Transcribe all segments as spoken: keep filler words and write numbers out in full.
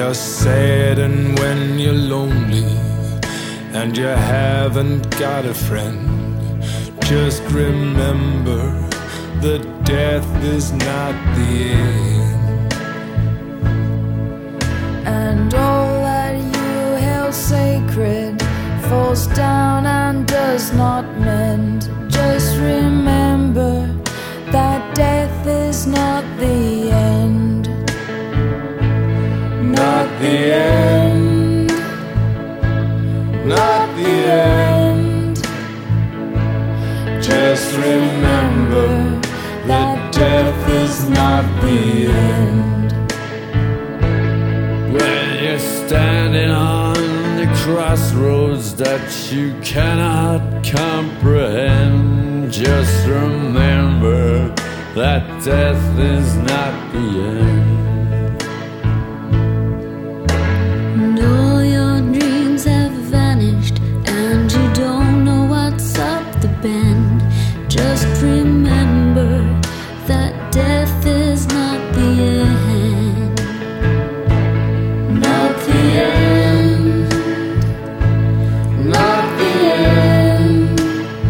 you're sad and when you're lonely and you haven't got a friend, just remember that death is not the end. And all that you held sacred falls down and does not mend. Just remember that death is not the end. Not the end. Not the end. Just remember that death is not the end. When you're standing on the crossroads that you cannot comprehend, just remember that death is not the end. And all your dreams have vanished, and you don't know what's up the bend. Just remember that death is not the end. Not the end. Not the end.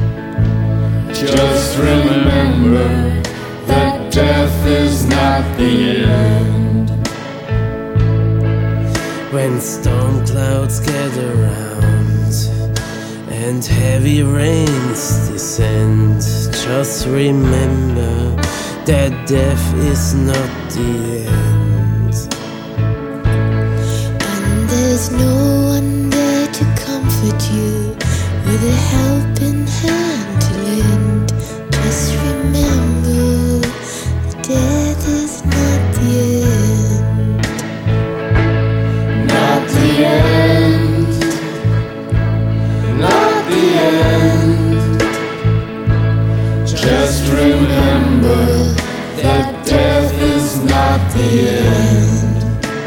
Just remember that death is not the end. When storm clouds gather round and heavy rains descend, just remember that death is not the end. And there's no one there to comfort you with a helping hand to lend. Just remember that death is not the end. Not the end. Not the end. Just remember that death is not the end.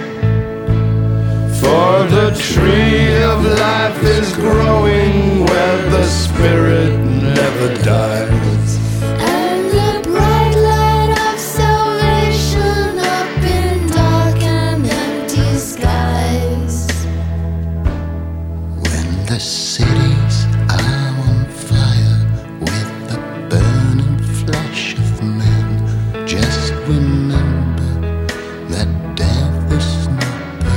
For the tree of life is growing where the spirit never dies. And the bright light of salvation up in dark and empty skies. When the cities are on fire with the burning flesh of men, just remember that death is not the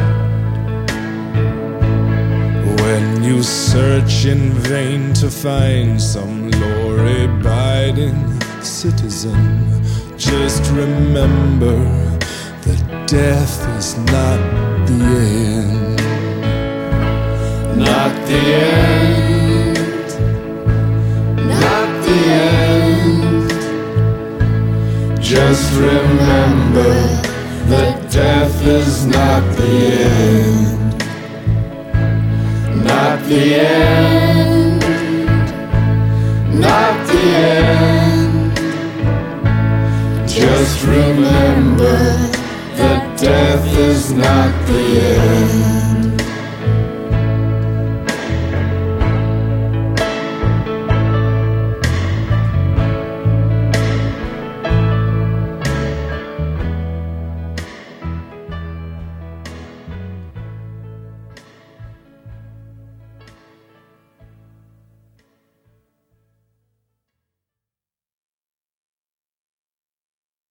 end. When you search in vain to find some law-abiding citizen, just remember that death is not the end. Not the end. Not the end. Just remember that death is not the end. Not the end. Not the end. Just remember that death is not the end.